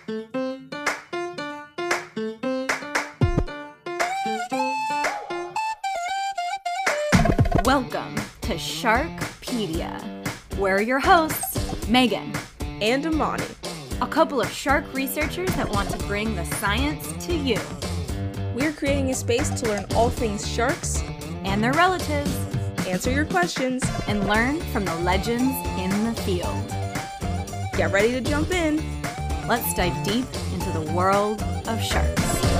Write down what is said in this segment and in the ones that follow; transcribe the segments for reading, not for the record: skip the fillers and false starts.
Welcome to Sharkpedia. We're your hosts, Megan and Amani, a couple of shark researchers that want to bring the science to you. We're creating a space to learn all things sharks and their relatives, answer your questions, and learn from the legends in the field. Get ready to jump in. Let's dive deep into the world of sharks.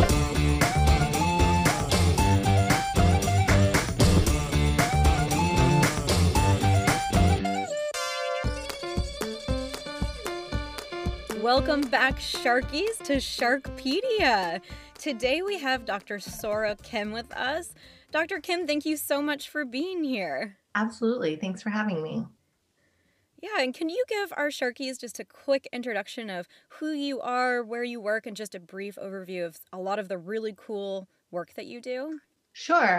Welcome back, Sharkies, to Sharkpedia. Today we have Dr. Sora Kim with us. Dr. Kim, thank you so much for being here. Absolutely. Thanks for having me. Yeah, and can you give our Sharkies just a quick introduction of who you are, where you work, and just a brief overview of a lot of the really cool work that you do? Sure.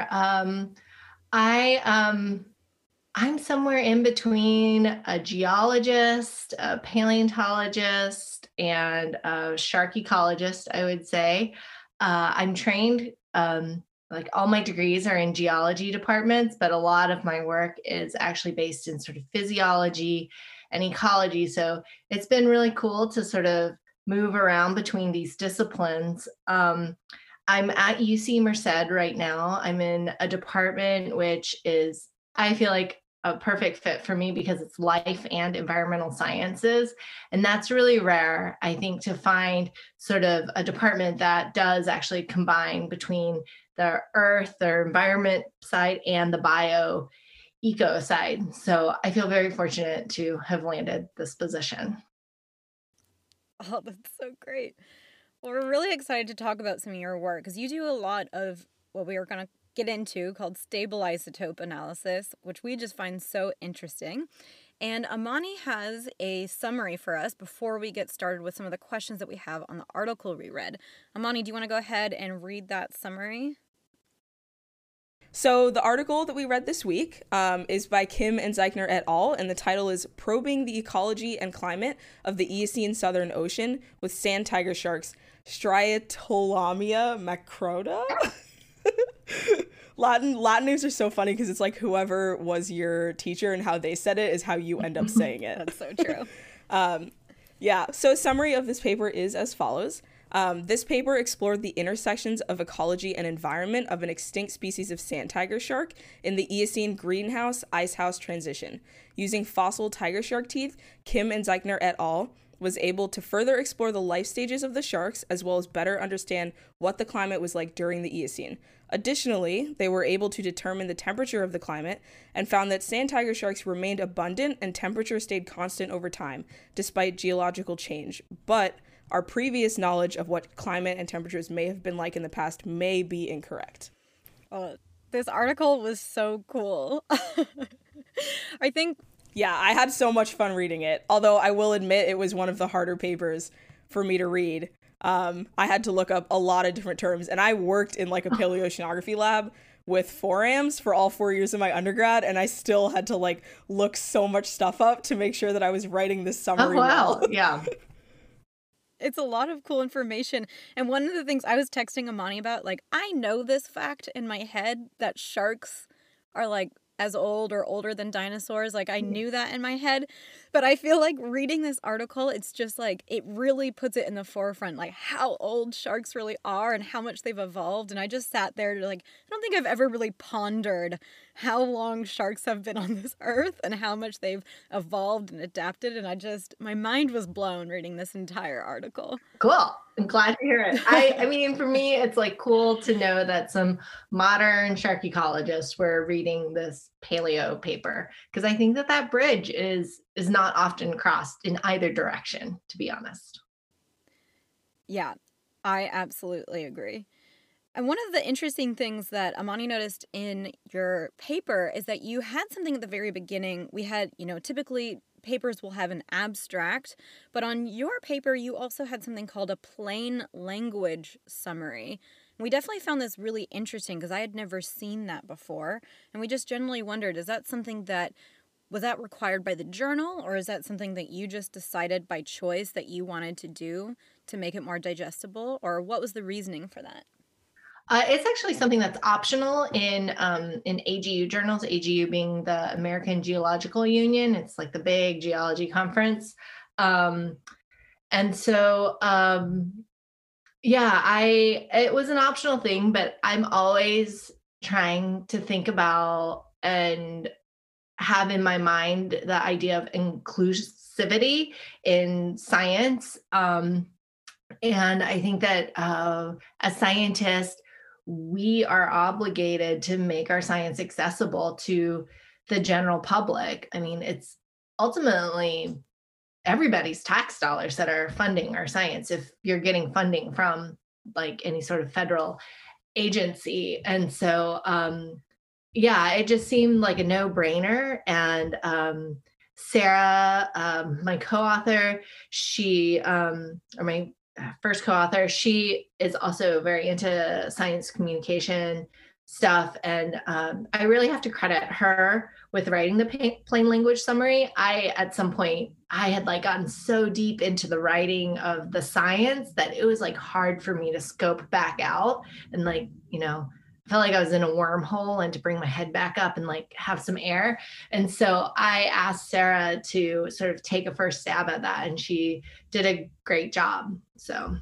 I'm somewhere in between a geologist, a paleontologist, and a shark ecologist, I would say. I'm trained, like all my degrees are in geology departments, but a lot of my work is actually based in sort of physiology and ecology. So it's been really cool to sort of move around between these disciplines. I'm at UC Merced right now. I'm in a department which is, I feel like, a perfect fit for me because it's life and environmental sciences. And that's really rare, I think, to find sort of a department that does actually combine between the earth, the environment side, and the bio-eco side. So I feel very fortunate to have landed this position. Oh, that's so great. Well, we're really excited to talk about some of your work because you do a lot of what we are going to get into called stable isotope analysis, which we just find so interesting. And Amani has a summary for us before we get started with some of the questions that we have on the article we read. Amani, do you want to go ahead and read that summary? So the article that we read this week is by Kim and Zeichner et al., and the title is Probing the Ecology and Climate of the Eocene Southern Ocean with Sand Tiger Sharks, Striatolamia macrota. Latin names are so funny because it's like whoever was your teacher and how they said it is how you end up saying it. That's so true. So a summary of this paper is as follows. This paper explored the intersections of ecology and environment of an extinct species of sand tiger shark in the Eocene greenhouse-icehouse transition. Using fossil tiger shark teeth, Kim and Zeichner et al. Was able to further explore the life stages of the sharks as well as better understand what the climate was like during the Eocene. Additionally, they were able to determine the temperature of the climate and found that sand tiger sharks remained abundant and temperature stayed constant over time, despite geological change. But our previous knowledge of what climate and temperatures may have been like in the past may be incorrect. Oh, this article was so cool. I think... Yeah, I had so much fun reading it, although I will admit it was one of the harder papers for me to read. I had to look up a lot of different terms, and I worked in like a paleoceanography lab with forams for all 4 years of my undergrad, and I still had to like look so much stuff up to make sure that I was writing this summary. Oh, wow. well. Yeah. It's a lot of cool information. And one of the things I was texting Amani about, like, I know this fact in my head that sharks are like as old or older than dinosaurs. Like, I knew that in my head, but I feel like reading this article, it's just like, it really puts it in the forefront, like how old sharks really are and how much they've evolved. And I just sat there like, I don't think I've ever really pondered how long sharks have been on this earth and how much they've evolved and adapted. And my mind was blown reading this entire article. Cool. I'm glad to hear it. I mean, for me, it's like cool to know that some modern shark ecologists were reading this paleo paper, because I think that bridge is not often crossed in either direction, to be honest. Yeah, I absolutely agree. And one of the interesting things that Amani noticed in your paper is that you had something at the very beginning. We had, typically papers will have an abstract, but on your paper, you also had something called a plain language summary. And we definitely found this really interesting because I had never seen that before. And we just generally wondered, is that something that Was that required by the journal, or is that something that you just decided by choice that you wanted to do to make it more digestible, or what was the reasoning for that? It's actually something that's optional in AGU journals. AGU being the American Geological Union. It's like the big geology conference, um, and so yeah, it was an optional thing, but I'm always trying to think about and have in my mind the idea of inclusivity in science. And I think that as scientists, we are obligated to make our science accessible to the general public. I mean, it's ultimately everybody's tax dollars that are funding our science if you're getting funding from like any sort of federal agency. And so, yeah, it just seemed like a no brainer. And Sarah, my co author, or my first co author, she is also very into science communication stuff. And I really have to credit her with writing the plain language summary. At some point, I had like gotten so deep into the writing of the science that it was like hard for me to scope back out and like, I felt like I was in a wormhole and to bring my head back up and like have some air. And so I asked Sarah to sort of take a first stab at that, and she did a great job. So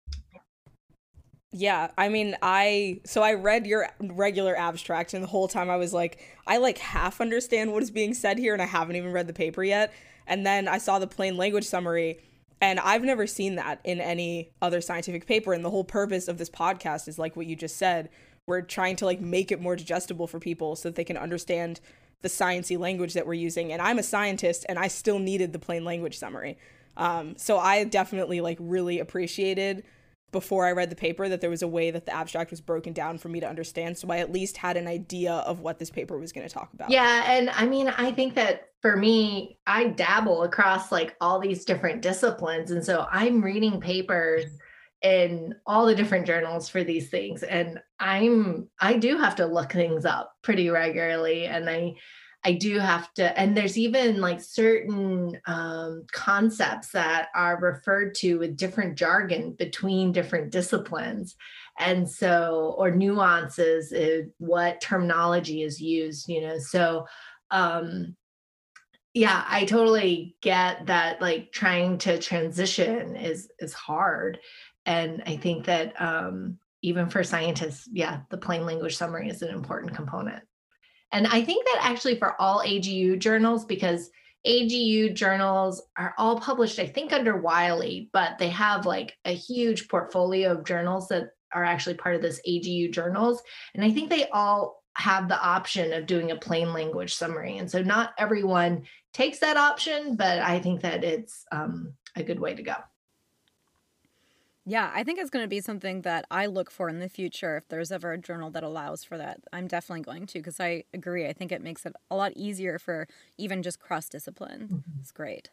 Yeah, I mean, so I read your regular abstract, and the whole time I was like, I like half understand what is being said here, and I haven't even read the paper yet. And then I saw the plain language summary, and I've never seen that in any other scientific paper. And the whole purpose of this podcast is like what you just said. We're trying to like make it more digestible for people so that they can understand the sciencey language that we're using. And I'm a scientist, and I still needed the plain language summary. So I definitely like really appreciated before I read the paper that there was a way that the abstract was broken down for me to understand. So I at least had an idea of what this paper was going to talk about. Yeah. And I mean, I think that for me, I dabble across like all these different disciplines. And so I'm reading papers in all the different journals for these things. And I do have to look things up pretty regularly. And I do have to, and there's even like certain concepts that are referred to with different jargon between different disciplines. And so, or nuances, what terminology is used, So, yeah, I totally get that, like trying to transition is hard. And I think that even for scientists, yeah, the plain language summary is an important component. And I think that actually for all AGU journals, because AGU journals are all published, I think, under Wiley, but they have like a huge portfolio of journals that are actually part of this AGU journals. And I think they all have the option of doing a plain language summary. And so not everyone takes that option, but I think that it's a good way to go. Yeah, I think it's going to be something that I look for in the future if there's ever a journal that allows for that. I'm definitely going to, because I agree. I think it makes it a lot easier for even just cross-discipline. Mm-hmm. It's great.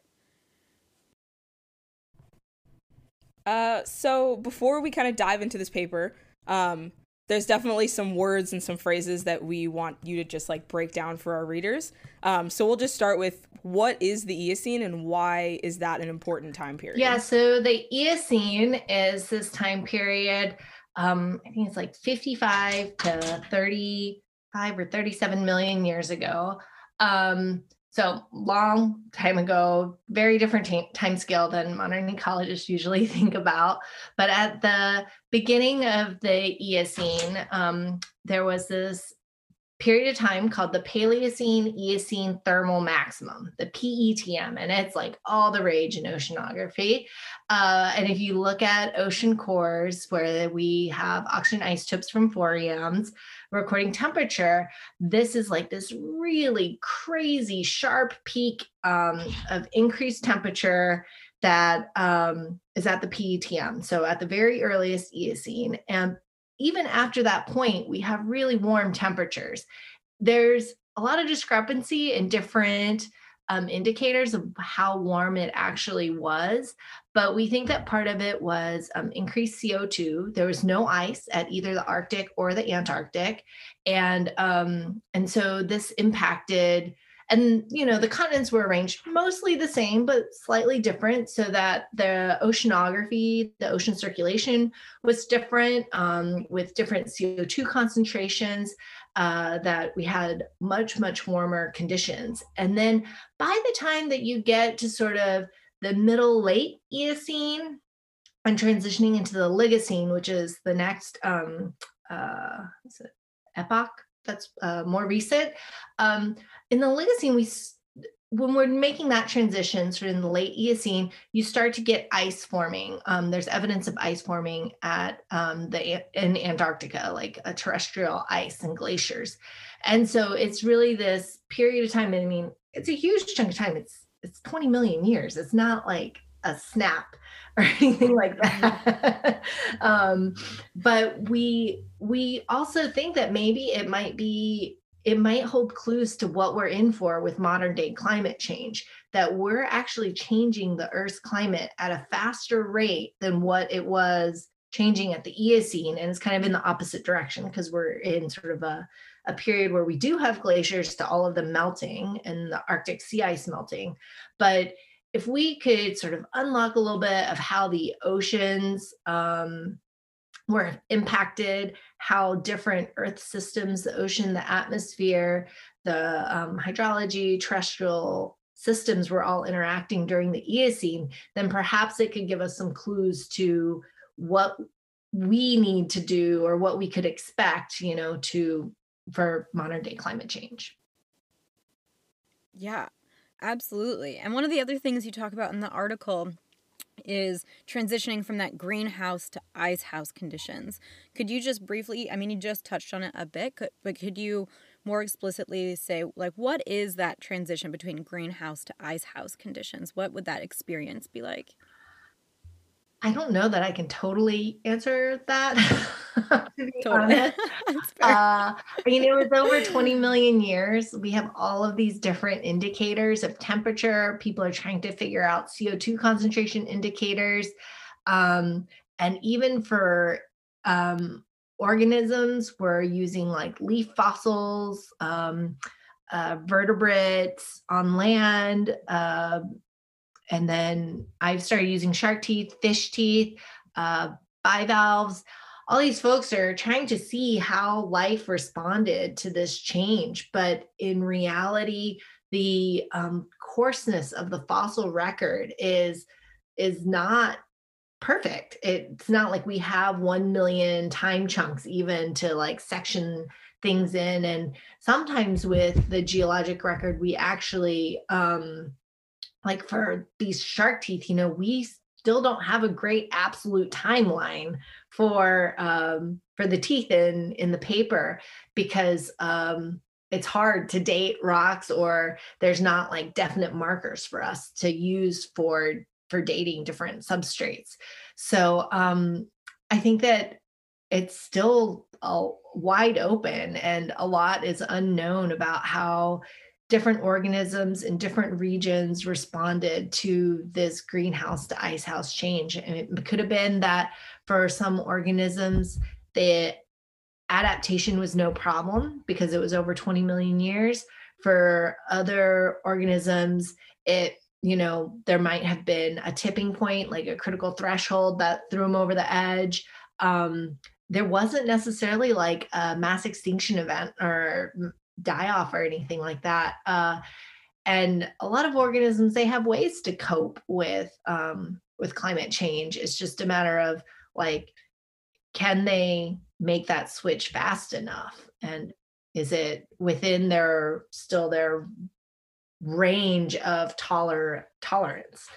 So before we kind of dive into this paper, there's definitely some words and some phrases that we want you to just like break down for our readers. So we'll just start with, what is the Eocene and why is that an important time period? Yeah, so the Eocene is this time period, I think it's like 55 to 35 or 37 million years ago. So long time ago, very different time scale than modern ecologists usually think about. But at the beginning of the Eocene, there was this period of time called the Paleocene-Eocene Thermal Maximum, the PETM, and it's like all the rage in oceanography. And if you look at ocean cores where we have oxygen isotopes from foreams recording temperature, this is like this really crazy sharp peak of increased temperature that is at the PETM, so at the very earliest Eocene. And even after that point, we have really warm temperatures. There's a lot of discrepancy in different indicators of how warm it actually was, but we think that part of it was increased CO2. There was no ice at either the Arctic or the Antarctic, and so this impacted And, the continents were arranged mostly the same, but slightly different, so that the oceanography, the ocean circulation was different, with different CO2 concentrations, that we had much, much warmer conditions. And then by the time that you get to sort of the middle late Eocene and transitioning into the Oligocene, which is the next epoch that's more recent. In the Oligocene, when we're making that transition sort of in the late Eocene, you start to get ice forming. There's evidence of ice forming in Antarctica, like a terrestrial ice and glaciers. And so it's really this period of time. I mean, it's a huge chunk of time. It's 20 million years. It's not like a snap or anything like that. But we also think that maybe it might hold clues to what we're in for with modern day climate change, that we're actually changing the Earth's climate at a faster rate than what it was changing at the Eocene. And it's kind of in the opposite direction, because we're in sort of a period where we do have glaciers, to all of them melting and the Arctic sea ice melting. But if we could sort of unlock a little bit of how the oceans were impacted, how different Earth systems, the ocean, the atmosphere, the hydrology, terrestrial systems were all interacting during the Eocene, then perhaps it could give us some clues to what we need to do, or what we could expect, for modern day climate change. Yeah, absolutely. And one of the other things you talk about in the article is transitioning from that greenhouse to icehouse conditions. Could you just briefly, I mean, you just touched on it a bit, but could you more explicitly say, like, what is that transition between greenhouse to icehouse conditions? What would that experience be like? I don't know that I can totally answer that, to be Totally. honest. It was over 20 million years. We have all of these different indicators of temperature. People are trying to figure out CO2 concentration indicators. And even for organisms, we're using like leaf fossils, vertebrates on land, and then I've started using shark teeth, fish teeth, bivalves. All these folks are trying to see how life responded to this change. But in reality, the coarseness of the fossil record is not perfect. It's not like we have 1 million time chunks even to like section things in. And sometimes with the geologic record, we actually like for these shark teeth, we still don't have a great absolute timeline for the teeth in the paper, because it's hard to date rocks, or there's not like definite markers for us to use for dating different substrates. So I think that it's still wide open, and a lot is unknown about how different organisms in different regions responded to this greenhouse to icehouse change. And it could have been that for some organisms, the adaptation was no problem because it was over 20 million years. For other organisms, there might have been a tipping point, like a critical threshold that threw them over the edge. There wasn't necessarily like a mass extinction event or die off or anything like that. And a lot of organisms, they have ways to cope with climate change. It's just a matter of like, can they make that switch fast enough? And is it within their range of tolerance?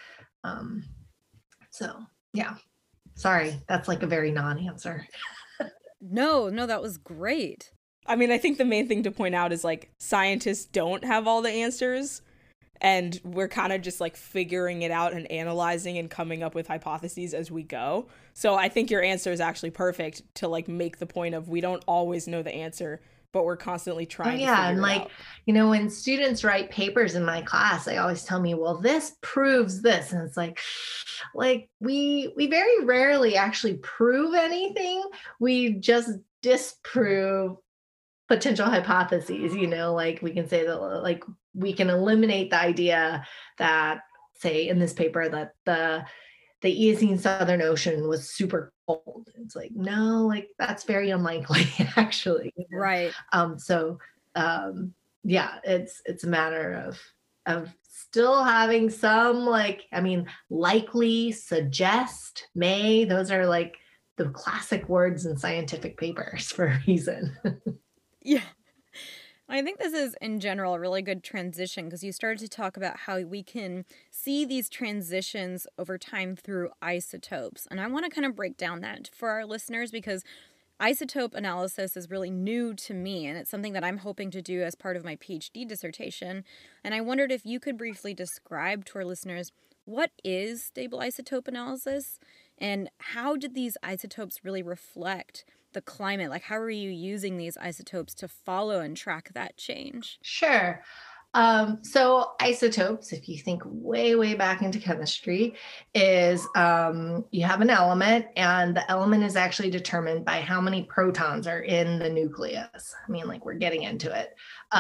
So yeah, sorry, that's like a very non-answer. No, that was great. I mean, I think the main thing to point out is like scientists don't have all the answers, and we're kind of just like figuring it out and analyzing and coming up with hypotheses as we go. So I think your answer is actually perfect to like make the point of we don't always know the answer, but we're constantly trying to figure and it like, out. When students write papers in my class, they always tell me, well, this proves this. And it's like we very rarely actually prove anything. We just disprove potential hypotheses, like we can say that like we can eliminate the idea that, say in this paper, that the Eocene Southern Ocean was super cold. It's like, no, like that's very unlikely actually. Right. So yeah, it's a matter of still having some, like, I mean, likely, suggest, may, those are like the classic words in scientific papers for a reason. Yeah. I think this is, in general, a really good transition because you started to talk about how we can see these transitions over time through isotopes. And I want to kind of break down that for our listeners because isotope analysis is really new to me, and it's something that I'm hoping to do as part of my PhD dissertation. And I wondered if you could briefly describe to our listeners what is stable isotope analysis and how did these isotopes really reflect the climate? Like, how are you using these isotopes to follow and track that change? Sure. So isotopes, if you think way, way back into chemistry, is you have an element, and the element is actually determined by how many protons are in the nucleus. I mean, like, we're getting into it.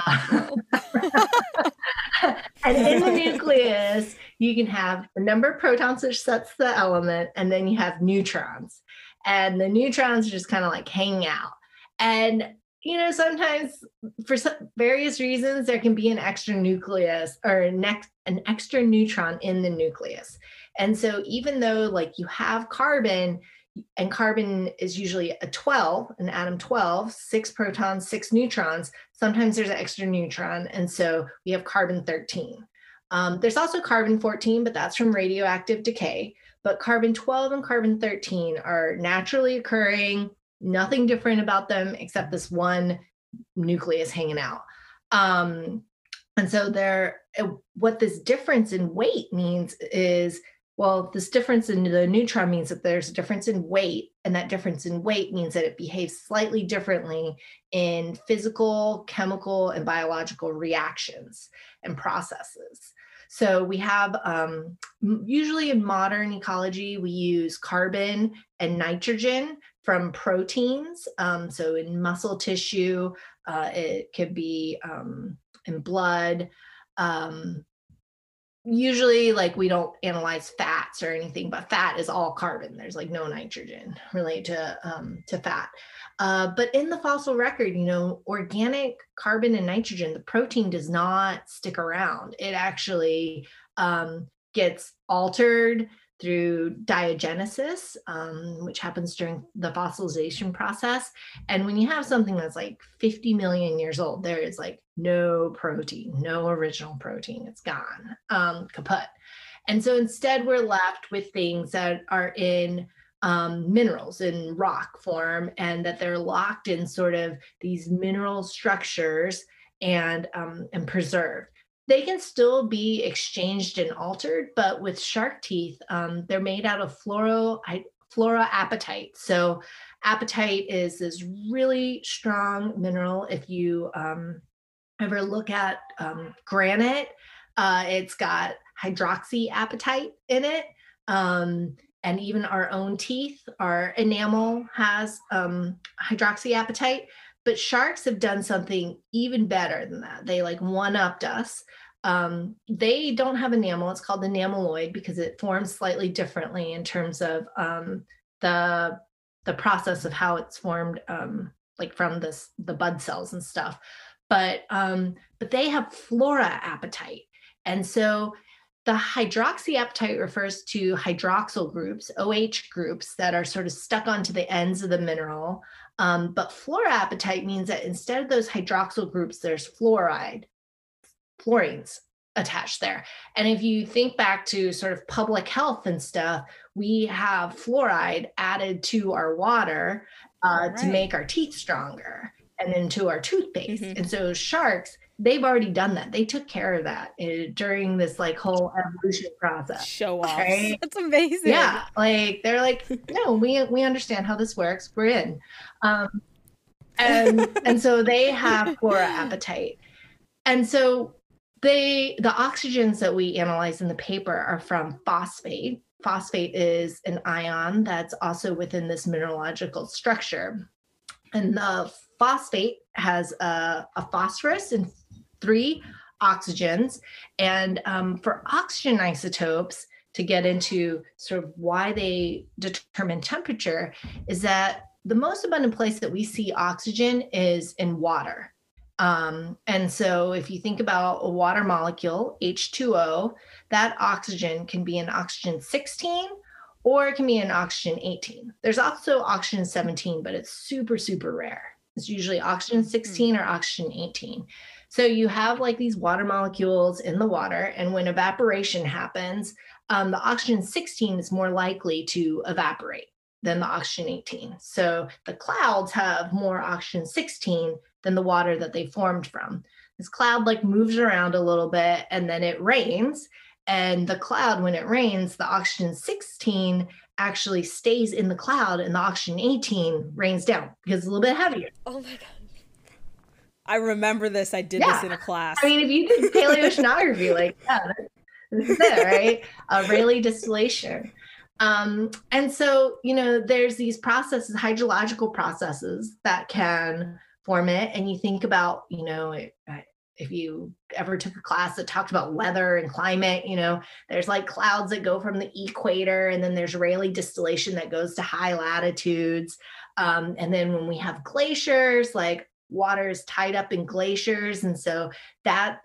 And in the nucleus, you can have the number of protons that sets the element, and then you have neutrons. And the neutrons are just kind of like hanging out. And sometimes for various reasons, there can be an extra nucleus or an extra neutron in the nucleus. And so even though like you have carbon, and carbon is usually a 12, an atom 12, 6 protons, 6 neutrons, sometimes there's an extra neutron. And so we have carbon 13. There's also carbon 14, but that's from radioactive decay. But carbon 12 and carbon 13 are naturally occurring, nothing different about them except this one nucleus hanging out. And so what this difference in weight means is, well, this difference in the neutron means that there's a difference in weight, and that difference in weight means that it behaves slightly differently in physical, chemical, and biological reactions and processes. So we have, usually in modern ecology, we use carbon and nitrogen from proteins. So in muscle tissue, it could be in blood. Usually, like, we don't analyze fats or anything, but fat is all carbon. There's like no nitrogen related to fat. But in the fossil record, organic carbon and nitrogen, the protein does not stick around. It actually gets altered through diagenesis, which happens during the fossilization process. And when you have something that's like 50 million years old, there is like no protein, no original protein. It's gone, kaput. And so instead, we're left with things that are in minerals in rock form, and that they're locked in sort of these mineral structures and preserved. They can still be exchanged and altered, but with shark teeth, they're made out of fluoroapatite. So apatite is this really strong mineral. If you ever look at granite, it's got hydroxyapatite in it. And even our own teeth, our enamel has hydroxyapatite. But sharks have done something even better than that. They like one-upped us. They don't have enamel. It's called enameloid because it forms slightly differently in terms of the process of how it's formed, like from the bud cells and stuff. But they have fluoroapatite, and so the hydroxyapatite refers to hydroxyl groups, OH groups that are sort of stuck onto the ends of the mineral. But fluoroapatite means that instead of those hydroxyl groups, there's fluorines attached there. And if you think back to sort of public health and stuff, we have fluoride added to our water to make our teeth stronger and into our toothpaste. Mm-hmm. And so sharks, they've already done that. They took care of that during this like whole evolution process. Show off. Right? That's amazing. Yeah, like they're like, no, we understand how this works. We're in, and so they have fluoroapatite, and so the oxygens that we analyze in the paper are from phosphate. Phosphate is an ion that's also within this mineralogical structure, and the phosphate has a phosphorus and 3 oxygens. And for oxygen isotopes, to get into sort of why they determine temperature, is that the most abundant place that we see oxygen is in water. And so if you think about a water molecule, H2O, that oxygen can be an oxygen 16 or it can be an oxygen 18. There's also oxygen 17, but it's super, super rare. It's usually oxygen 16 or oxygen 18. So you have like these water molecules in the water, and when evaporation happens, the oxygen 16 is more likely to evaporate than the oxygen 18. So the clouds have more oxygen 16 than the water that they formed from. This cloud like moves around a little bit and then it rains. And the cloud, when it rains, the oxygen 16 actually stays in the cloud and the oxygen 18 rains down because it's a little bit heavier. Oh my God. I remember this. I did this in a class. I mean, if you did paleoceanography, like, yeah, this is it, right? Rayleigh distillation. And so, there's these processes, hydrological processes that can form it. And you think about, if you ever took a class that talked about weather and climate, there's like clouds that go from the equator, and then there's Rayleigh distillation that goes to high latitudes. And then when we have glaciers, like water is tied up in glaciers. And so that's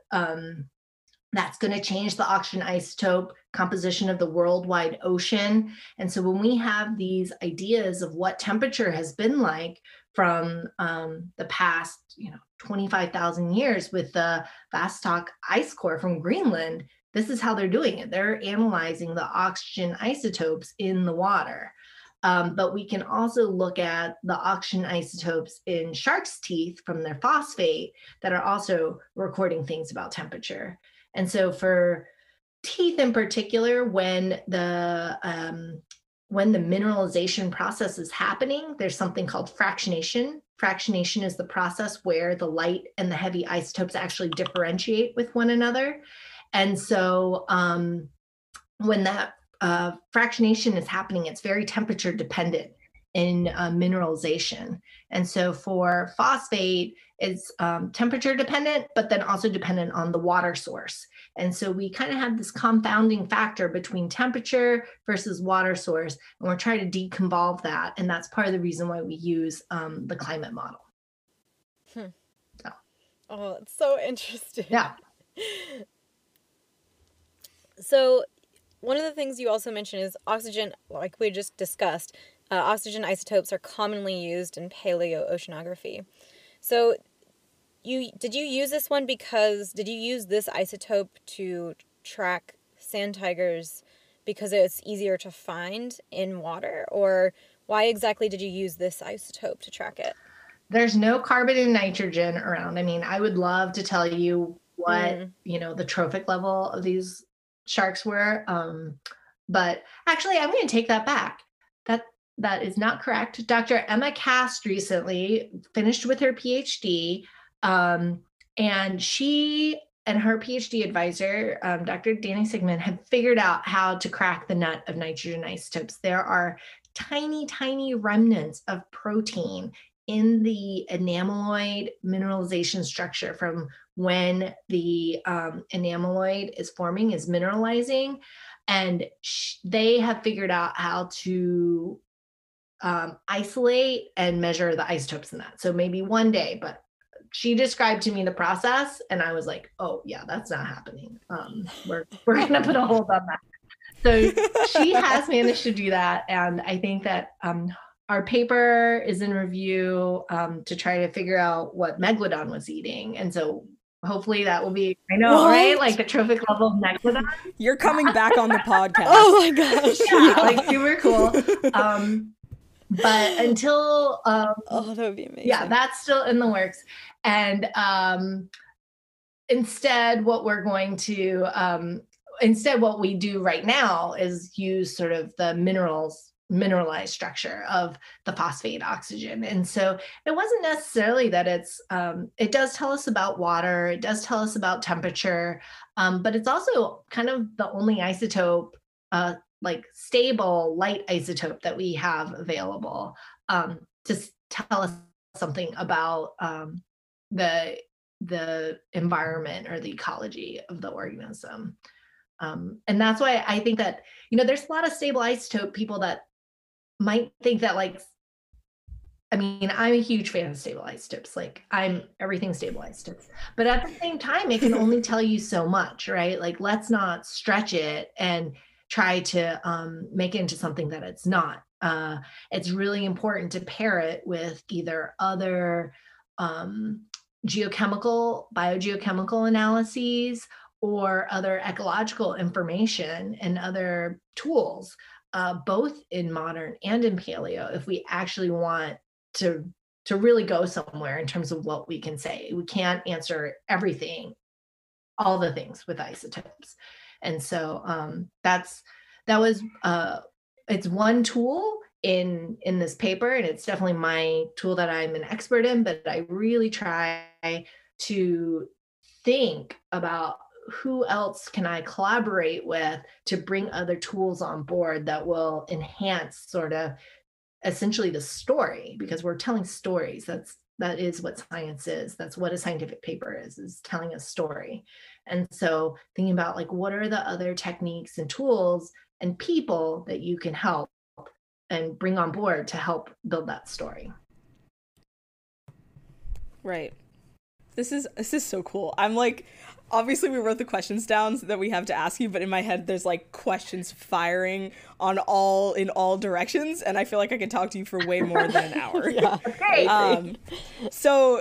going to change the oxygen isotope composition of the worldwide ocean. And so when we have these ideas of what temperature has been like from the past, 25,000 years with the Vostok ice core from Greenland, this is how they're doing it. They're analyzing the oxygen isotopes in the water. But we can also look at the oxygen isotopes in shark's teeth from their phosphate that are also recording things about temperature. And so for teeth in particular, when the mineralization process is happening, there's something called fractionation. Fractionation is the process where the light and the heavy isotopes actually differentiate with one another. And so when that fractionation is happening, it's very temperature dependent in mineralization. And so for phosphate, it's temperature dependent, but then also dependent on the water source. And so we kind of have this confounding factor between temperature versus water source, and we're trying to deconvolve that. And that's part of the reason why we use the climate model. So. Oh, it's so interesting. Yeah. So one of the things you also mentioned is oxygen, like we just discussed. Oxygen isotopes are commonly used in paleoceanography. So did you use this isotope to track sand tigers because it's easier to find in water? Or why exactly did you use this isotope to track it? There's no carbon and nitrogen around. I mean, I would love to tell you what, the trophic level of these sharks were. But actually, I'm going to take that back. That is not correct. Dr. Emma Cast recently finished with her PhD, and she and her PhD advisor, Dr. Danny Sigmund, have figured out how to crack the nut of nitrogen isotopes. There are tiny, tiny remnants of protein in the enameloid mineralization structure from when the enameloid is mineralizing. And they have figured out how to isolate and measure the isotopes in that. So maybe one day, but she described to me the process and I was like, oh yeah, that's not happening. We're going to put a hold on that. So she has managed to do that. And I think that our paper is in review to try to figure out what Megalodon was eating. And so hopefully that will be, I know, what? Right? Like the trophic level of Megalodon. You're coming back on the podcast. Oh my gosh. Yeah, like super cool. But until that would be amazing. Yeah, that's still in the works. And instead what we do right now is use sort of the mineralized structure of the phosphate oxygen. And so it wasn't necessarily that it does tell us about water, it does tell us about temperature, but it's also kind of the only isotope, like stable light isotope that we have available to tell us something about the the environment or the ecology of the organism. And that's why I think that, there's a lot of stable isotope people that might think that, like, I mean, I'm a huge fan of stable isotopes. Like, I'm everything stable isotopes. But at the same time, it can only tell you so much, right? Like, let's not stretch it and try to make it into something that it's not. It's really important to pair it with either other um, biogeochemical analyses, or other ecological information and other tools, both in modern and in paleo, if we actually want to really go somewhere in terms of what we can say. We can't answer everything, all the things with isotopes. And so that was it's one tool in this paper, and it's definitely my tool that I'm an expert in, but I really try to think about who else can I collaborate with to bring other tools on board that will enhance sort of essentially the story, because we're telling stories. That is what science is. That's what a scientific paper is telling a story. And so thinking about, like, what are the other techniques and tools and people that you can help and bring on board to help build that story. Right. This is so cool. I'm like, obviously we wrote the questions down that we have to ask you, but in my head there's like questions firing in all directions, and I feel like I could talk to you for way more than an hour. Yeah. Okay. So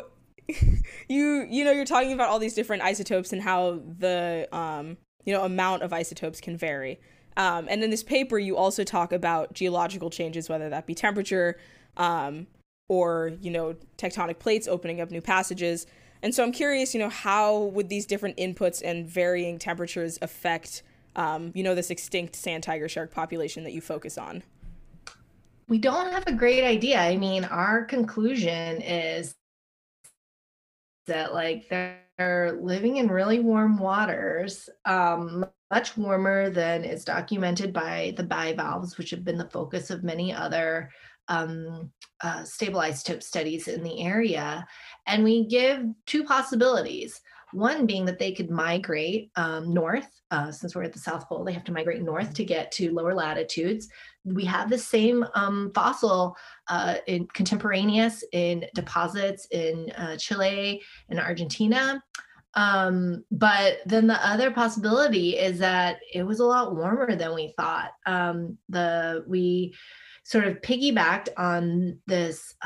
you're talking about all these different isotopes and how the amount of isotopes can vary. And in this paper you also talk about geological changes, whether that be temperature, or tectonic plates opening up new passages. And so I'm curious, how would these different inputs and varying temperatures affect, this extinct sand tiger shark population that you focus on? We don't have a great idea. I mean, our conclusion is that, like, they're living in really warm waters, much warmer than is documented by the bivalves, which have been the focus of many other stable isotope studies in the area. And we give two possibilities. One being that they could migrate north. Since we're at the South Pole, they have to migrate north to get to lower latitudes. We have the same fossil in contemporaneous in deposits in Chile and Argentina. But then the other possibility is that it was a lot warmer than we thought. We sort of piggybacked on this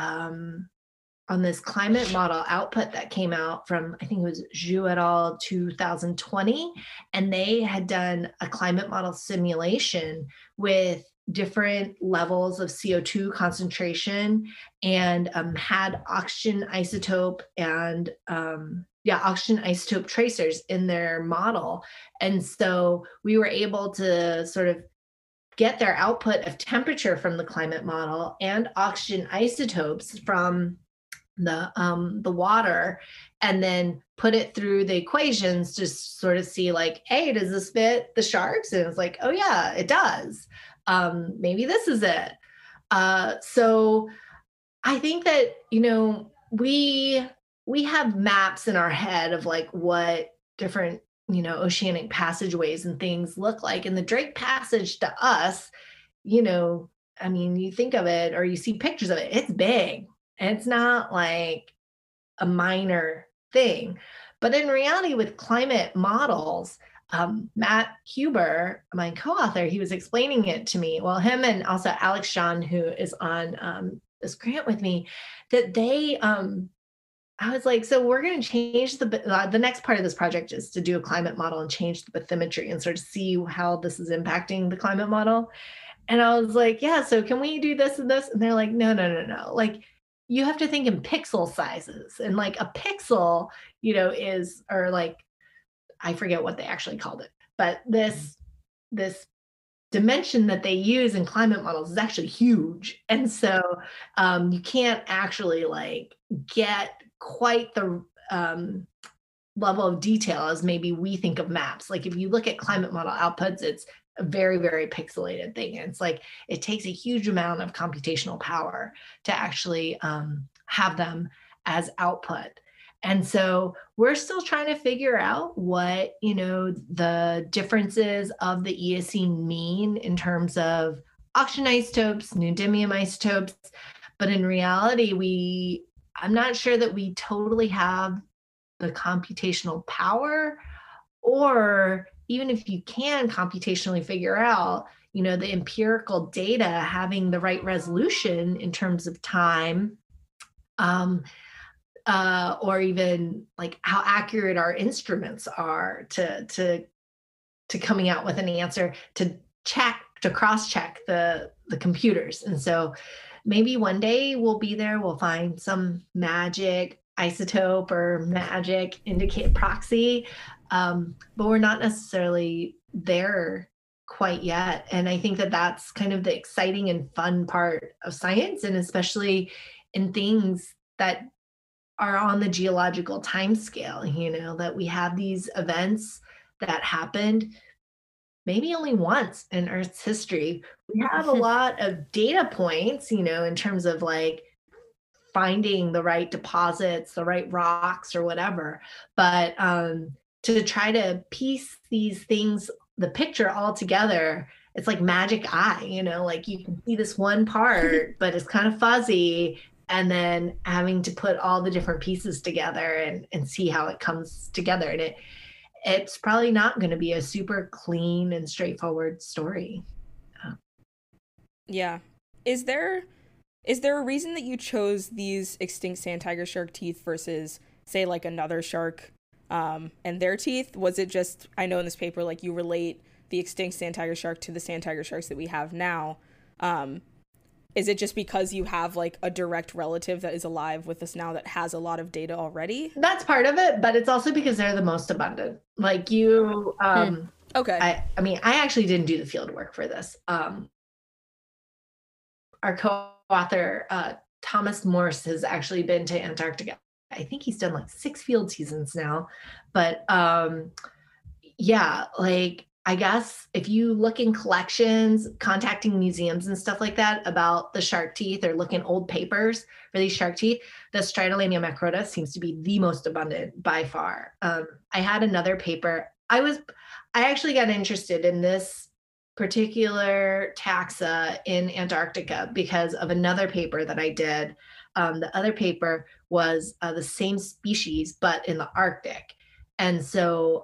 climate model output that came out from, I think it was Zhu et al. 2020, and they had done a climate model simulation with different levels of CO2 concentration, and had oxygen isotope and oxygen isotope tracers in their model. And so we were able to sort of get their output of temperature from the climate model and oxygen isotopes from the water, and then put it through the equations to sort of see, like, hey, does this fit the sharks? And it's like, oh yeah, it does. Maybe this is it. So I think that, we have maps in our head of, like, what different, oceanic passageways and things look like. And the Drake Passage to us, I mean, you think of it or you see pictures of it, it's big. And it's not like a minor thing. But in reality, with climate models, Matt Huber, my co-author, he was explaining it to me. Well, him and also Alex John, who is on this grant with me, that they, I was like, so we're going to change the next part of this project is to do a climate model and change the bathymetry and sort of see how this is impacting the climate model. And I was like, yeah, so can we do this and this? And they're like, no. Like, you have to think in pixel sizes, and like a pixel, is, or like, I forget what they actually called it, but this dimension that they use in climate models is actually huge. And so you can't actually, like, get quite the level of detail as maybe we think of maps. Like, if you look at climate model outputs, it's a very, very pixelated thing. And it's like, it takes a huge amount of computational power to actually have them as output. And so we're still trying to figure out what, the differences of the Eocene mean in terms of oxygen isotopes, neodymium isotopes. But in reality, I'm not sure that we totally have the computational power, or even if you can computationally figure out, the empirical data having the right resolution in terms of time, or even like how accurate our instruments are to coming out with an answer to cross check the computers. And so maybe one day we'll be there, we'll find some magic isotope or magic indicate proxy, but we're not necessarily there quite yet. And I think that that's kind of the exciting and fun part of science, and especially in things that are on the geological time scale, that we have these events that happened maybe only once in Earth's history. We have a lot of data points, in terms of like finding the right deposits, the right rocks or whatever. But to try to piece these things, the picture all together, it's like magic eye, like you can see this one part, but it's kind of fuzzy. And then having to put all the different pieces together and see how it comes together. And it's probably not going to be a super clean and straightforward story. Yeah. Is there a reason that you chose these extinct sand tiger shark teeth versus, say, like another shark and their teeth? Was it just, I know in this paper, like you relate the extinct sand tiger shark to the sand tiger sharks that we have now. Is it just because you have like a direct relative that is alive with us now that has a lot of data already? That's part of it, but it's also because they're the most abundant. Like you, okay. I mean, I actually didn't do the field work for this. Our co-author, Thomas Morse, has actually been to Antarctica. I think he's done like 6 field seasons now. But yeah, like I guess if you look in collections, contacting museums and stuff like that about the shark teeth, or look in old papers for these shark teeth, the Stridolania macrota seems to be the most abundant by far. I had another paper. I actually got interested in this particular taxa in Antarctica because of another paper that I did. The other paper was the same species, but in the Arctic. And so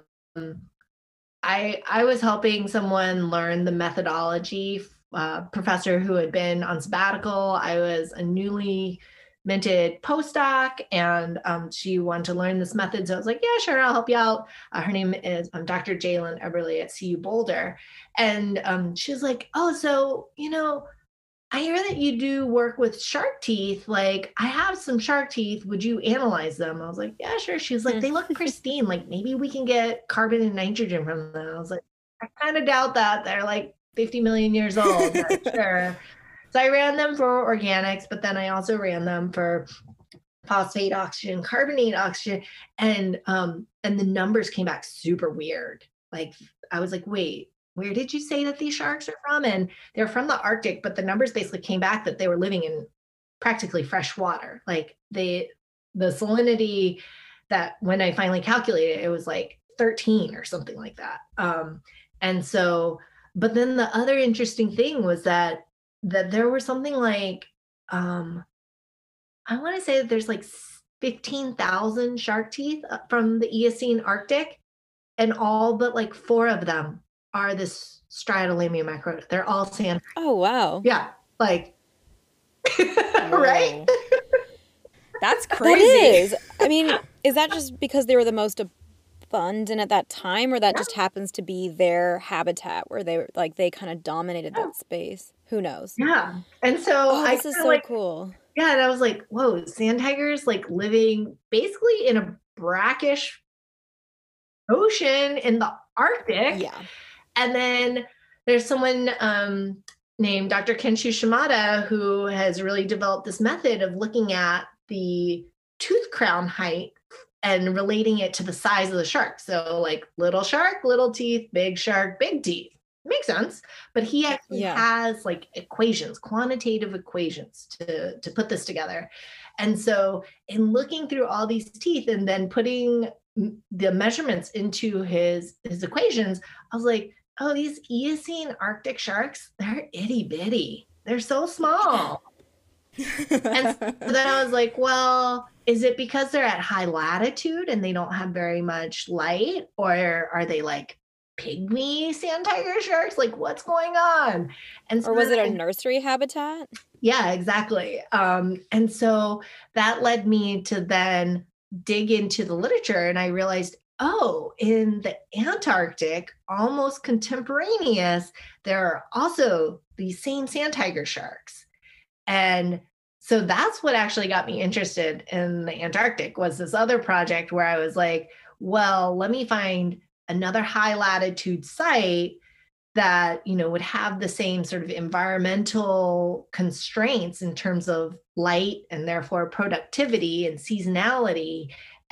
I was helping someone learn the methodology, professor who had been on sabbatical. I was a newly minted postdoc, and she wanted to learn this method. So I was like, yeah, sure, I'll help you out. Her name is Dr. Jalen Eberly at CU Boulder. And she was like, oh, so, I hear that you do work with shark teeth. Like, I have some shark teeth. Would you analyze them? I was like, yeah, sure. She was like, they look pristine. Like, maybe we can get carbon and nitrogen from them. I was like, I kind of doubt that. They're like 50 million years old, but sure. So I ran them for organics, but then I also ran them for phosphate oxygen, carbonate oxygen, and the numbers came back super weird. Like, I was like, wait, where did you say that these sharks are from? And they're from the Arctic, but the numbers basically came back that they were living in practically fresh water. Like the salinity that when I finally calculated, it was like 13 or something like that. And so, but then the other interesting thing was that there was something like, I want to say that there's like 15,000 shark teeth from the Eocene Arctic, and all but like 4 of them are this Stridolania macrota. They're all sand. Oh, wow. Yeah. Like, right? That's crazy. That is. I mean, is that just because they were the most abundant at that time, or that just happens to be their habitat where they kind of dominated that space? Who knows? Yeah. And so this is so cool. Yeah. And I was like, whoa, sand tigers like living basically in a brackish ocean in the Arctic. Yeah. And then there's someone named Dr. Kenshu Shimada who has really developed this method of looking at the tooth crown height and relating it to the size of the shark. So like little shark, little teeth, big shark, big teeth. makes sense. But he actually Yeah. has like equations, quantitative equations to put this together. And so in looking through all these teeth and then putting the measurements into his equations, I was like, oh, these Eocene Arctic sharks, they're itty bitty. They're so small. And so then I was like, well, is it because they're at high latitude and they don't have very much light? Or are they like pygmy sand tiger sharks? Like, what's going on? And so Or was it a then nursery habitat? yeah, exactly. And so that led me to then dig into the literature, and I realized, oh, in the Antarctic, almost contemporaneous, there are also these same sand tiger sharks. And so that's what actually got me interested in the Antarctic, was this other project where I was like, well, let me find another high latitude site that, you know, would have the same sort of environmental constraints in terms of light and therefore productivity and seasonality,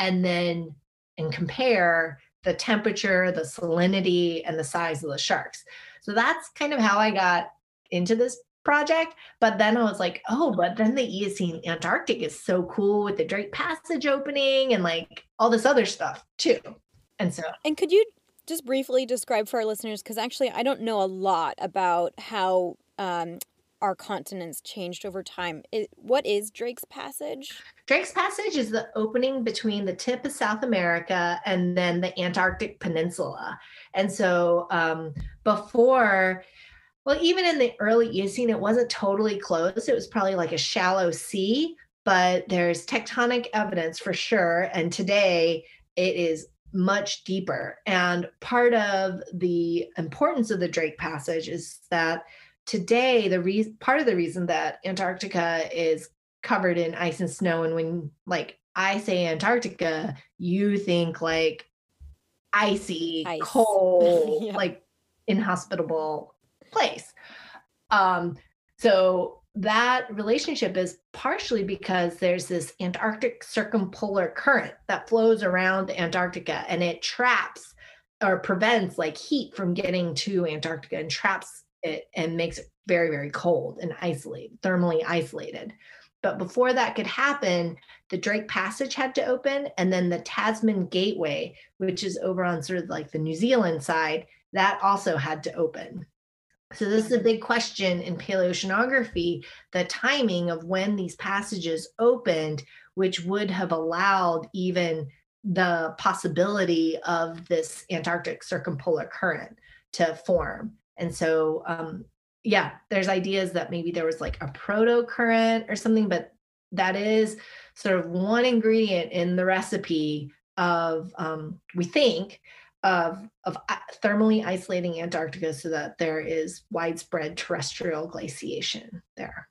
and compare the temperature, the salinity, and the size of the sharks. So that's kind of how I got into this project. But then I was like, oh, but then the Eocene Antarctic is so cool with the Drake Passage opening and like all this other stuff too. And so And could you just briefly describe for our listeners, because actually I don't know a lot about how our continents changed over time. What is Drake's Passage? Drake's Passage is the opening between the tip of South America and then the Antarctic Peninsula. And so before, well, even in the early Eocene, it wasn't totally closed. It was probably like a shallow sea, but there's tectonic evidence for sure. And today it is much deeper. And part of the importance of the Drake Passage is that today, part of the reason that Antarctica is covered in ice and snow, and when like I say Antarctica, you think like icy, Ice. cold, Yeah. like inhospitable place. So that relationship is partially because there's this Antarctic circumpolar current that flows around Antarctica, and it traps or prevents like heat from getting to Antarctica and traps it and makes it very, very cold and isolated, thermally isolated. But before that could happen, the Drake Passage had to open, and then the Tasman Gateway, which is over on sort of like the New Zealand side, that also had to open. So this is a big question in paleoceanography, the timing of when these passages opened, which would have allowed even the possibility of this Antarctic circumpolar current to form. And so, yeah, there's ideas that maybe there was like a proto current or something, but that is sort of one ingredient in the recipe of, we think, of thermally isolating Antarctica so that there is widespread terrestrial glaciation there.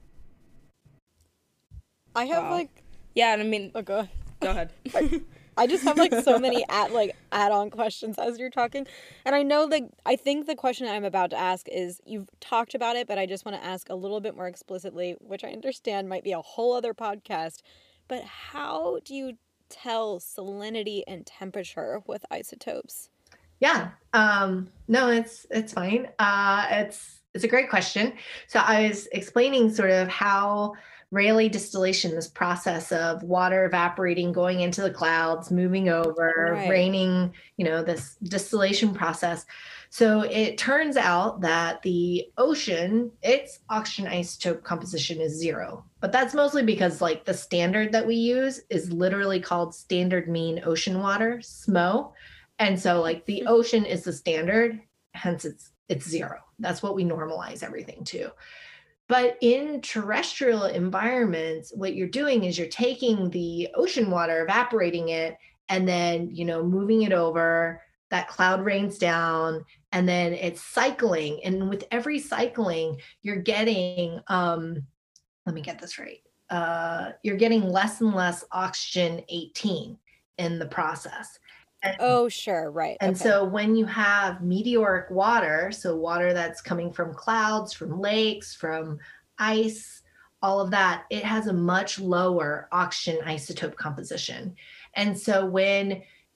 I have like, yeah, and I mean, oh, go ahead. I just have like so many add-on questions as you're talking. And I know that I think the question I'm about to ask is, you've talked about it, but I just want to ask a little bit more explicitly, which I understand might be a whole other podcast. But how do you tell salinity and temperature with isotopes? Yeah. No, it's fine. It's a great question. So I was explaining sort of how Rayleigh distillation, this process of water evaporating, going into the clouds, moving over, Right. raining, this distillation process. So it turns out that the ocean, its oxygen isotope composition is 0. But that's mostly because like the standard that we use is literally called standard mean ocean water, SMO. And so like the ocean is the standard, hence it's 0. That's what we normalize everything to. But in terrestrial environments, what you're doing is you're taking the ocean water, evaporating it, and then, moving it over, that cloud rains down, and then it's cycling. And with every cycling, you're getting, let me get this right. You're getting less and less oxygen 18 in the process. Oh, sure. Right. And okay. So when you have meteoric water, so water that's coming from clouds, from lakes, from ice, all of that, it has a much lower oxygen isotope composition. And so when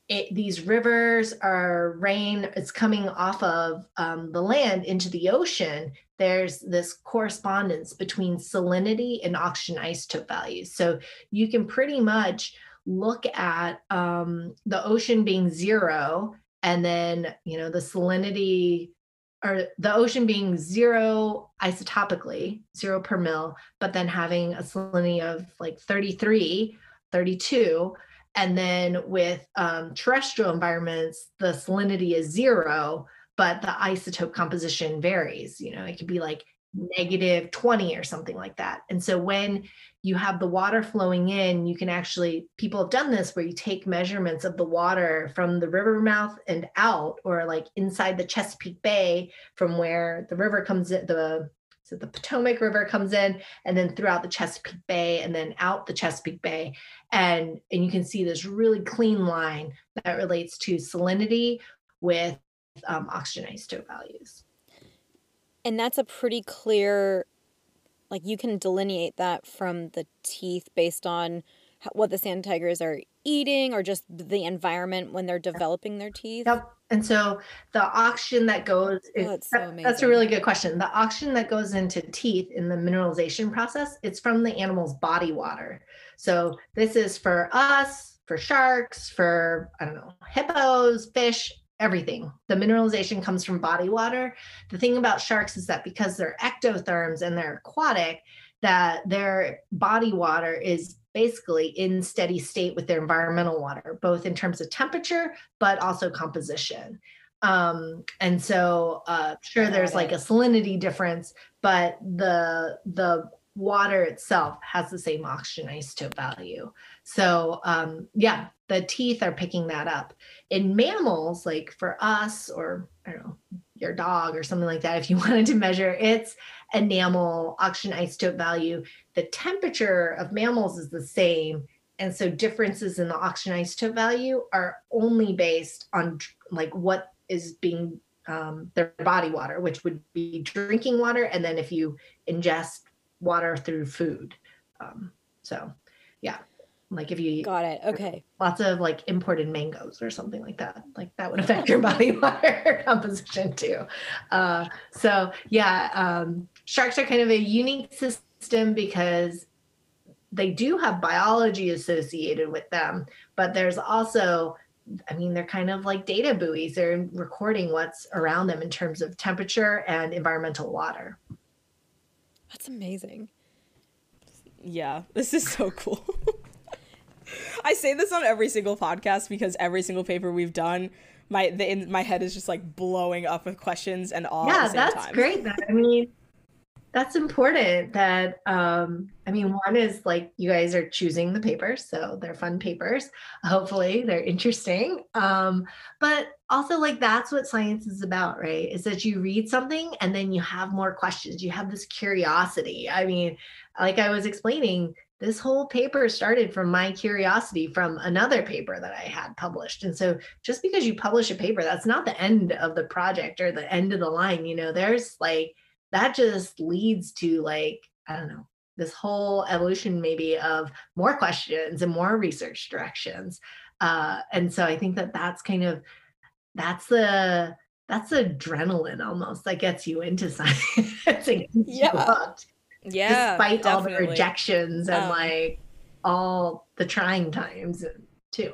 these rivers are rain, it's coming off of the land into the ocean. There's this correspondence between salinity and oxygen isotope values. So you can pretty much look at the ocean being 0, and then, the salinity, or the ocean being 0 isotopically, 0 per mil, but then having a salinity of like 33, 32. And then with terrestrial environments, the salinity is 0, but the isotope composition varies. It could be like -20 or something like that. And so when you have the water flowing in, you can actually, people have done this where you take measurements of the water from the river mouth and out, or like inside the Chesapeake Bay from where the river comes in, the Potomac River comes in, and then throughout the Chesapeake Bay, and then out the Chesapeake Bay. And you can see this really clean line that relates to salinity with oxygen isotope values. And that's a pretty clear, like you can delineate that from the teeth based on what the sand tigers are eating, or just the environment when they're developing their teeth. Yep. And so the oxygen that goes, that's a really good question. The oxygen that goes into teeth in the mineralization process, it's from the animal's body water. So this is for us, for sharks, for, I don't know, hippos, fish, everything. The mineralization comes from body water. The thing about sharks is that because they're ectotherms and they're aquatic, that their body water is basically in steady state with their environmental water, both in terms of temperature, but also composition. And so sure, there's like a salinity difference, but the water itself has the same oxygen isotope value. So yeah, the teeth are picking that up. In mammals, like for us, or I don't know, your dog or something like that, if you wanted to measure its enamel oxygen isotope value, the temperature of mammals is the same. And so differences in the oxygen isotope value are only based on like what is being their body water, which would be drinking water. And then if you ingest water through food. So yeah, like if you eat got it, okay, lots of like imported mangoes or something like that would affect your body water composition too. So yeah, sharks are kind of a unique system because they do have biology associated with them, but there's also, I mean, they're kind of like data buoys. They're recording what's around them in terms of temperature and environmental water. That's amazing. Yeah, this is so cool. I say this on every single podcast because every single paper we've done, my head is just like blowing up with questions and all at the same time. Yeah, that's great. I mean, that's important that, I mean, one is like you guys are choosing the papers, so they're fun papers. Hopefully they're interesting. But also like that's what science is about, right? Is that you read something and then you have more questions. You have this curiosity. I mean, like I was explaining, this whole paper started from my curiosity from another paper that I had published. And so just because you publish a paper, that's not the end of the project or the end of the line. There's like, that just leads to like, I don't know, this whole evolution maybe of more questions and more research directions. And so I think that's kind of, that's adrenaline almost that gets you into science and gets you hooked. Yeah, despite definitely. all the rejections and like all the trying times too.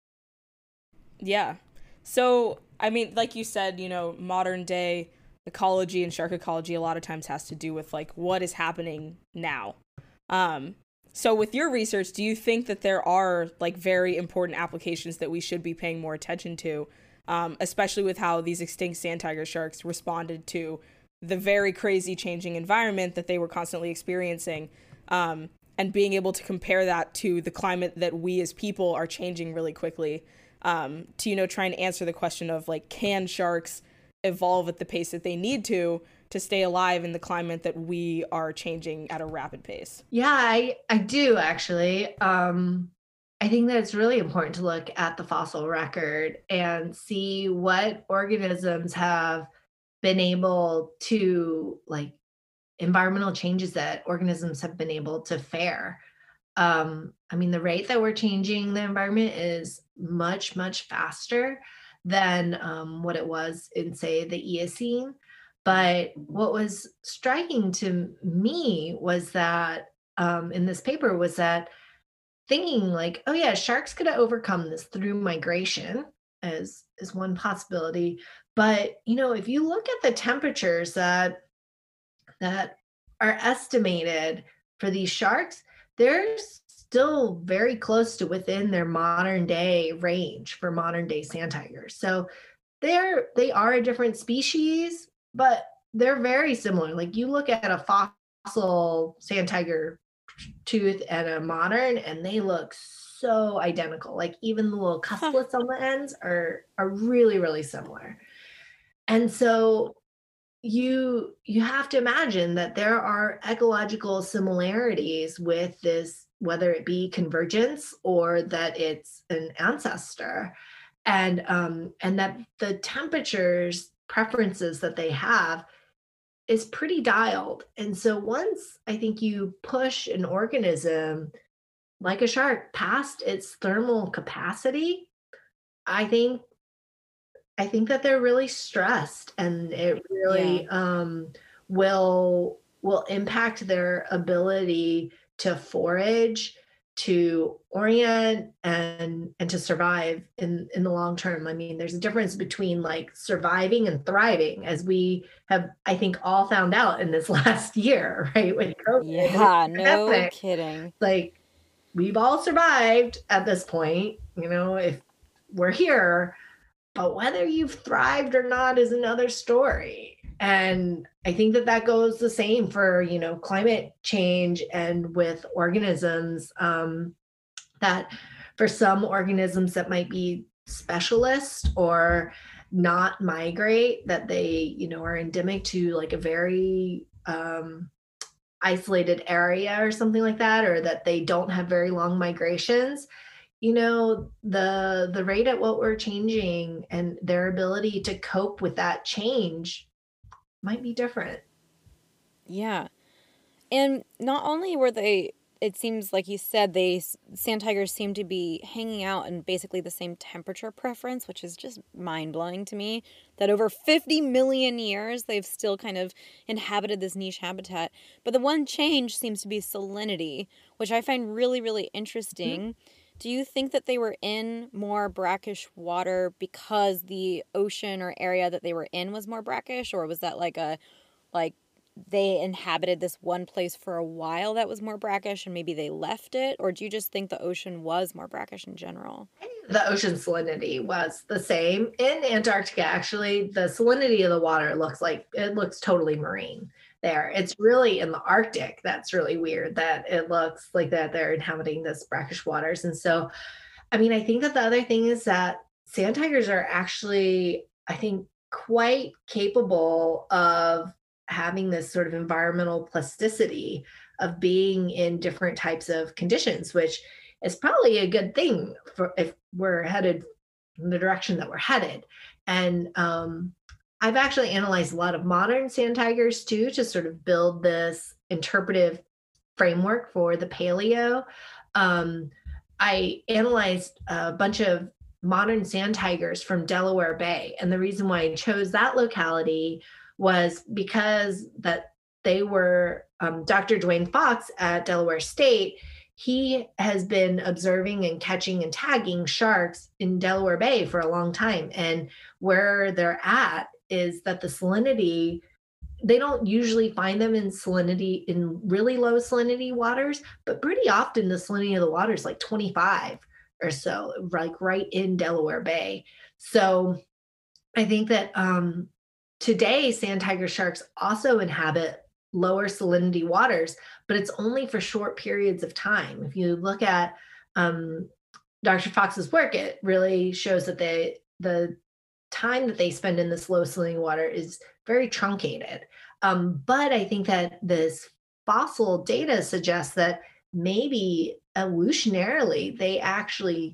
Yeah. So, I mean, like you said, modern day ecology and shark ecology a lot of times has to do with like what is happening now. So with your research, do you think that there are like very important applications that we should be paying more attention to, especially with how these extinct sand tiger sharks responded to the very crazy changing environment that they were constantly experiencing, and being able to compare that to the climate that we as people are changing really quickly, to, try and answer the question of like, can sharks evolve at the pace that they need to stay alive in the climate that we are changing at a rapid pace? Yeah, I do actually. I think that it's really important to look at the fossil record and see what organisms have been able to, like, environmental changes that organisms have been able to fare. I mean, the rate that we're changing the environment is much, much faster than what it was in, say, the Eocene. But what was striking to me was that in this paper was that thinking like, oh yeah, sharks could overcome this through migration as one possibility. But if you look at the temperatures that are estimated for these sharks, they're still very close to within their modern day range for modern day sand tigers. So they are a different species, but they're very similar. Like you look at a fossil sand tiger tooth and a modern, and they look so identical. Like even the little Huh. cusplets on the ends are really, really similar. And so you have to imagine that there are ecological similarities with this, whether it be convergence or that it's an ancestor, and that the temperatures preferences that they have is pretty dialed. And so once I think you push an organism like a shark past its thermal capacity, I think I think that they're really stressed, and it Yeah. really will impact their ability to forage, to orient, and to survive in the long term. I mean, there's a difference between like surviving and thriving, as we have, I think, all found out in this last year, right? With COVID, with Yeah, the no pandemic, kidding. like we've all survived at this point, if we're here, but whether you've thrived or not is another story. And I think that that goes the same for, climate change and with organisms, that for some organisms that might be specialist or not migrate, that they, are endemic to like a very isolated area or something like that, or that they don't have very long migrations, the rate at what we're changing and their ability to cope with that change might be different. Yeah. And not only were they, it seems like you said, sand tigers seem to be hanging out in basically the same temperature preference, which is just mind blowing to me. That over 50 million years, they've still kind of inhabited this niche habitat. But the one change seems to be salinity, which I find really, really Mhm. interesting. Do you think that they were in more brackish water because the ocean or area that they were in was more brackish, or was that like they inhabited this one place for a while that was more brackish and maybe they left it? Or do you just think the ocean was more brackish in general? The ocean salinity was the same in Antarctica. Actually, the salinity of the water looks totally marine there. It's really in the Arctic that's really weird that it looks like that they're inhabiting this brackish waters. And so, I mean, I think that the other thing is that sand tigers are actually, I think, quite capable of having this sort of environmental plasticity of being in different types of conditions, which is probably a good thing for if we're headed in the direction that we're headed. And I've actually analyzed a lot of modern sand tigers too to sort of build this interpretive framework for the paleo. Um, I analyzed a bunch of modern sand tigers from Delaware Bay. And the reason why I chose that locality was because that they were Dr. Dwayne Fox at Delaware State. He has been observing and catching and tagging sharks in Delaware Bay for a long time. And where they're at is that the salinity, they don't usually find them in salinity in really low salinity waters, but pretty often the salinity of the water is like 25 or so, like right in Delaware Bay. So I think that today sand tiger sharks also inhabit lower salinity waters, but it's only for short periods of time. If you look at um, Dr. Fox's work, it really shows that the time that they spend in this low saline water is very truncated. But I think that this fossil data suggests that maybe evolutionarily they actually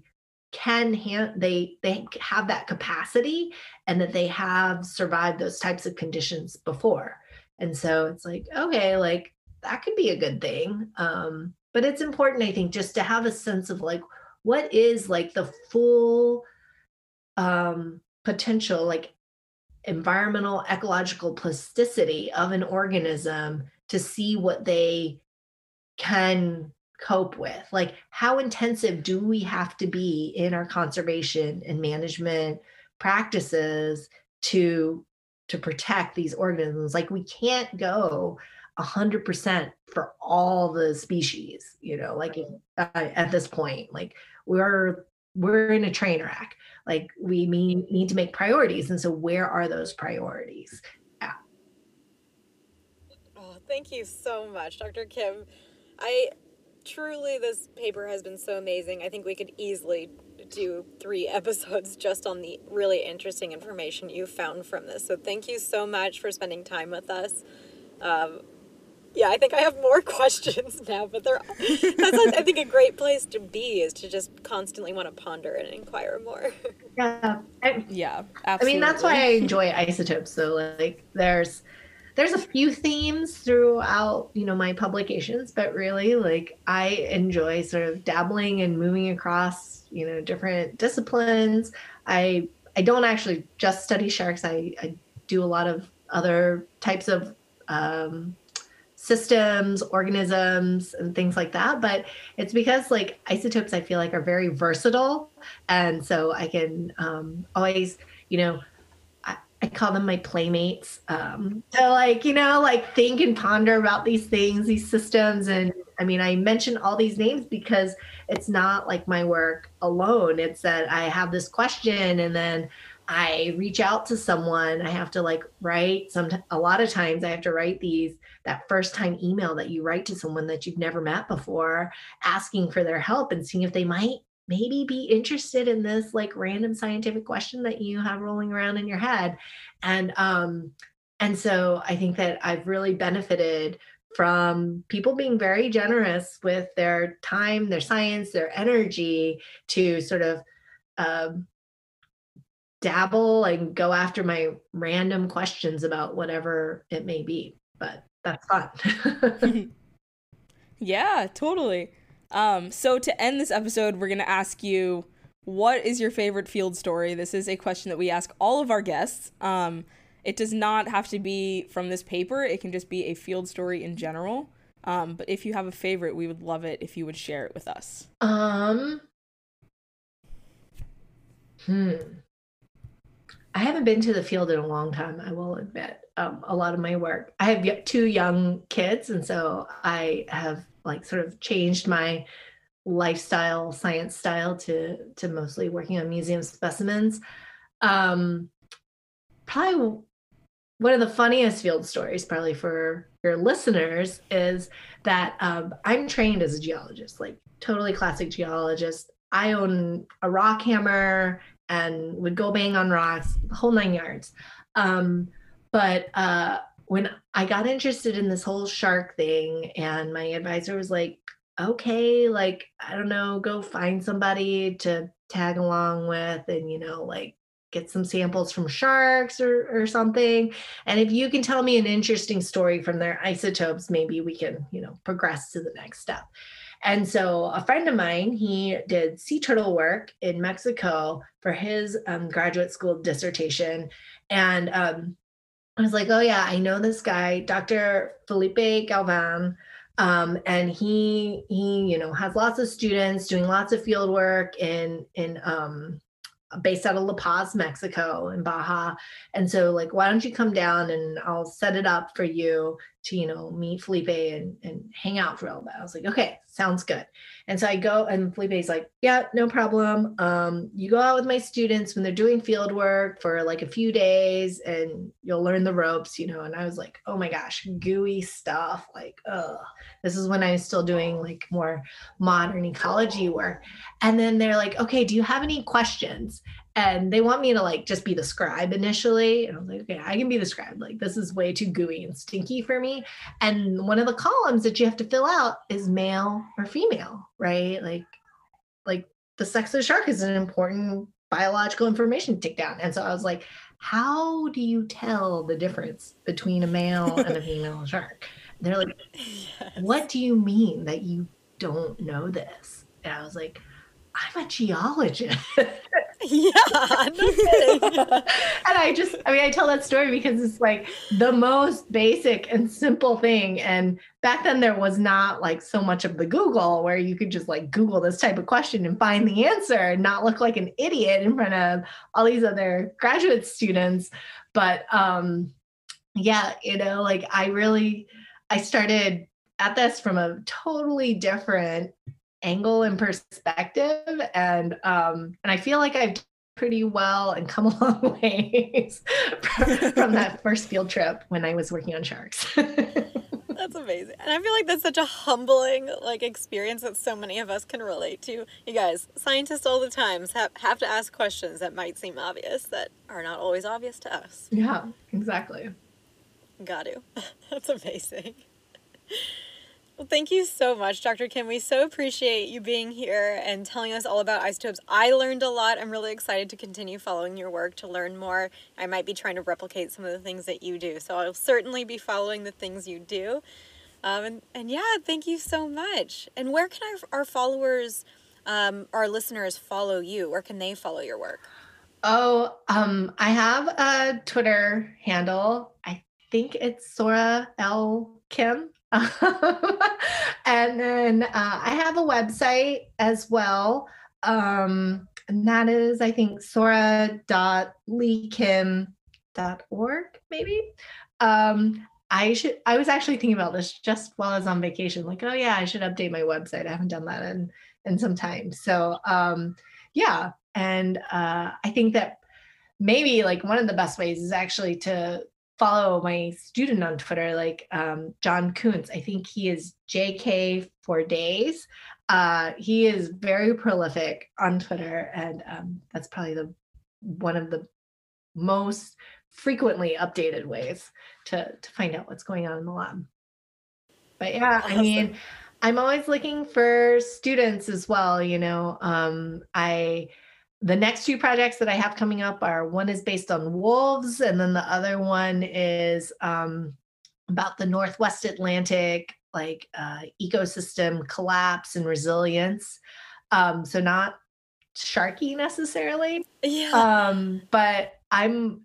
they have that capacity, and that they have survived those types of conditions before. And so it's like, okay, like that could be a good thing. but it's important, I think, just to have a sense of like, what is like the full potential, like environmental ecological plasticity of an organism to see what they can cope with. Like, how intensive do we have to be in our conservation and management practices to protect these organisms? Like, we can't go 100% for all the species, you know, like at this point, like we're in a train wreck. Like, we need to make priorities, and so where are those priorities? Oh, thank you so much, Dr. Kim. I truly, this paper has been so amazing. I think we could easily do 3 episodes just on the really interesting information you found from this. So thank you so much for spending time with us. Yeah, I think I have more questions now, but that's I think a great place to be, is to just constantly want to ponder and inquire more. Yeah. Yeah, absolutely. I mean, that's why I enjoy isotopes. So like there's a few themes throughout, you know, my publications, but really like I enjoy sort of dabbling and moving across, you know, different disciplines. I don't actually just study sharks. I do a lot of other types of systems, organisms, and things like that. But it's because like isotopes, I feel like, are very versatile. And so I can always, you know, I call them my playmates, to like, you know, like think and ponder about these things, these systems. And I mean, I mention all these names because it's not like my work alone. It's that I have this question and then I reach out to someone. I have to like write a lot of times I have to write that first time email that you write to someone that you've never met before, asking for their help and seeing if they might maybe be interested in this like random scientific question that you have rolling around in your head. And so I think that I've really benefited from people being very generous with their time, their science, their energy to sort of dabble and go after my random questions about whatever it may be. But that's fun. Yeah, totally. So to end this episode, we're going to ask you, what is your favorite field story? This is a question that we ask all of our guests. It does not have to be from this paper. It can just be a field story in general. But if you have a favorite, we would love it if you would share it with us. I haven't been to the field in a long time, I will admit. A lot of my work, I have 2 young kids, and so I have like sort of changed my lifestyle, science style to mostly working on museum specimens. Probably one of the funniest field stories, probably for your listeners, is that I'm trained as a geologist, like totally classic geologist. I own a rock hammer and would go bang on rocks, the whole 9 yards. But when I got interested in this whole shark thing, and my advisor was like, okay, like, I don't know, go find somebody to tag along with and, you know, like get some samples from sharks or something. And if you can tell me an interesting story from their isotopes, maybe we can, you know, progress to the next step. And so a friend of mine, he did sea turtle work in Mexico for his graduate school dissertation. And I was like, oh yeah, I know this guy, Dr. Felipe Galvan. And he, you know, has lots of students doing lots of field work in based out of La Paz, Mexico, in Baja. And so like, why don't you come down and I'll set it up for you to, you know, meet Felipe and hang out for a little bit. I was like, okay, sounds good. And so I go, and Felipe's like, yeah, no problem. You go out with my students when they're doing field work for like a few days and you'll learn the ropes, you know. And I was like, oh my gosh, gooey stuff. Like, this is when I was still doing like more modern ecology work. And then they're like, okay, do you have any questions? And they want me to like just be the scribe initially. And I was like, okay, I can be the scribe. Like, this is way too gooey and stinky for me. And one of the columns that you have to fill out is male or female, right? Like the sex of the shark is an important biological information to take down. And so I was like, how do you tell the difference between a male and a female shark? And they're like, yes. What do you mean that you don't know this. And I was like, I'm a geologist. Yeah, no kidding. And I tell that story because it's like the most basic and simple thing. And back then there was not like so much of the Google where you could just like Google this type of question and find the answer and not look like an idiot in front of all these other graduate students. But yeah, like I started at this from a totally different angle and perspective, and I feel like I've done pretty well and come a long ways from that first field trip when I was working on sharks. That's amazing. And I feel like that's such a humbling experience that so many of us can relate to. You guys, scientists all the time have to ask questions that might seem obvious that are not always obvious to us. Yeah, exactly. Got to. That's amazing. Well, thank you so much, Dr. Kim. We so appreciate you being here and telling us all about isotopes. I learned a lot. I'm really excited to continue following your work to learn more. I might be trying to replicate some of the things that you do. So I'll certainly be following the things you do. And yeah, thank you so much. And where can our followers, our listeners follow you? Where can they follow your work? Oh, I have a Twitter handle. I think it's Sora L. Kim. And then I have a website as well. And that is, I think, sora.leekim.org, maybe. I was actually thinking about this just while I was on vacation. Like, oh yeah, I should update my website. I haven't done that in some time. So yeah. And I think that maybe like one of the best ways is actually to follow my student on Twitter, like John Kuntz. I think he is JK for days. He is very prolific on Twitter, and that's probably one of the most frequently updated ways to find out what's going on in the lab. But yeah, awesome. I mean, I'm always looking for students as well. The next two projects that I have coming up are, one is based on wolves, and then the other one is about the Northwest Atlantic, ecosystem collapse and resilience. So not sharky necessarily. Yeah. But I'm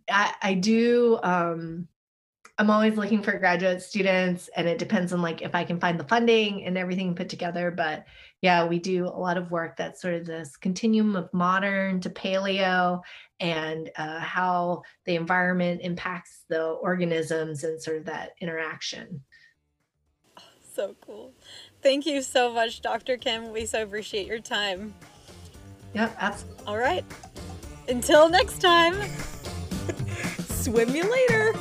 always looking for graduate students, and it depends on if I can find the funding and everything put together. But yeah, we do a lot of work that's sort of this continuum of modern to paleo, and how the environment impacts the organisms and sort of that interaction. So cool. Thank you so much, Dr. Kim. We so appreciate your time. Yep, absolutely. All right. Until next time. Swim you later.